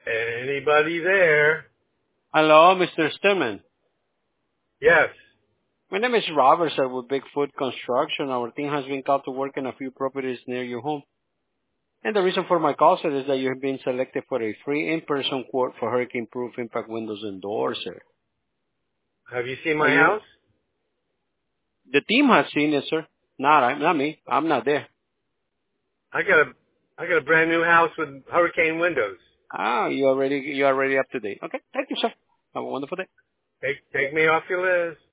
Anybody there? Hello, Mr. Stillman. Yes. My name is Robert, sir, with Bigfoot Construction. Our team has been called to work in a few properties near your home. And the reason for my call, sir, is that you have been selected for a free in-person quote for hurricane-proof impact windows and doors, sir. Have you seen my house? The team has seen it, sir. Not me. I'm not there. I got a brand new house with hurricane windows. You're already up to date. Okay. Thank you, sir. Have a wonderful day. Take me off your list.